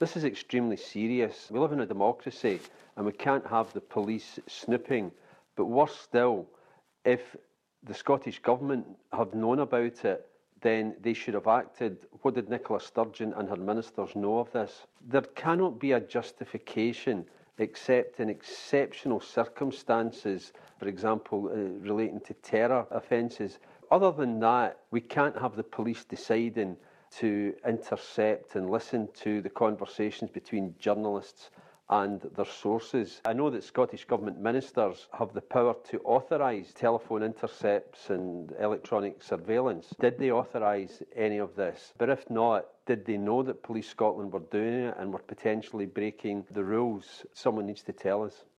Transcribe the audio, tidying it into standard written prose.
This is extremely serious. We live in a democracy and we can't have the police snooping. But worse still, if the Scottish Government have known about it, then they should have acted. What did Nicola Sturgeon and her ministers know of this? There cannot be a justification except in exceptional circumstances, for example, relating to terror offences. Other than that, we can't have the police deciding to intercept and listen to the conversations between journalists and their sources. I know that Scottish Government ministers have the power to authorise telephone intercepts and electronic surveillance. Did they authorise any of this? But if not, did they know that Police Scotland were doing it and were potentially breaking the rules? Someone needs to tell us.